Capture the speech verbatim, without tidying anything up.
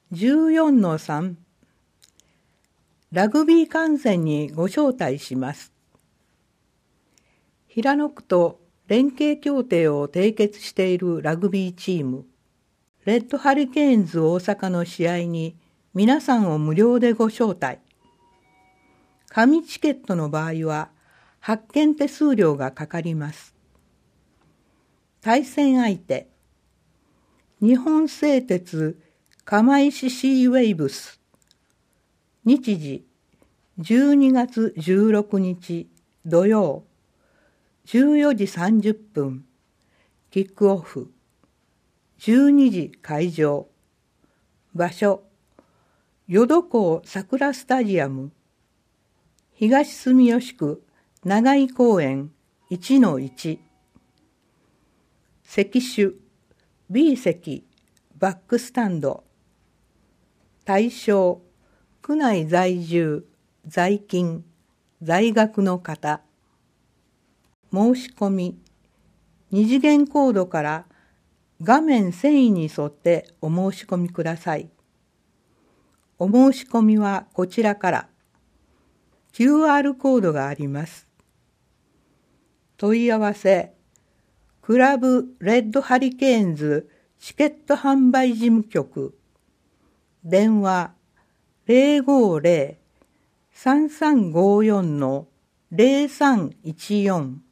じゅうよんのさん ラグビー観戦にご招待します。平野区と連携協定を締結しているラグビーチーム、レッドハリケーンズ大阪の試合に皆さんを無料でご招待。紙チケットの場合は発券手数料がかかります。対戦相手、日本製鉄釜石シーウェイブス。日時じゅうにがつじゅうろくにち土曜じゅうよじさんじゅっぷんキックオフじゅうにじ開場。場所淀港桜スタジアム東住吉区長井公園 いちのいち。席種 ビー 席バックスタンド。対象区内在住在勤在学の方。申し込み二次元コードから画面遷移に沿ってお申し込みください。お申し込みはこちらから キューアール コードがあります。問い合わせクラブレッドハリケーンズチケット販売事務局電話 ゼロごゼロ さんさんごよん ゼロさんいちよん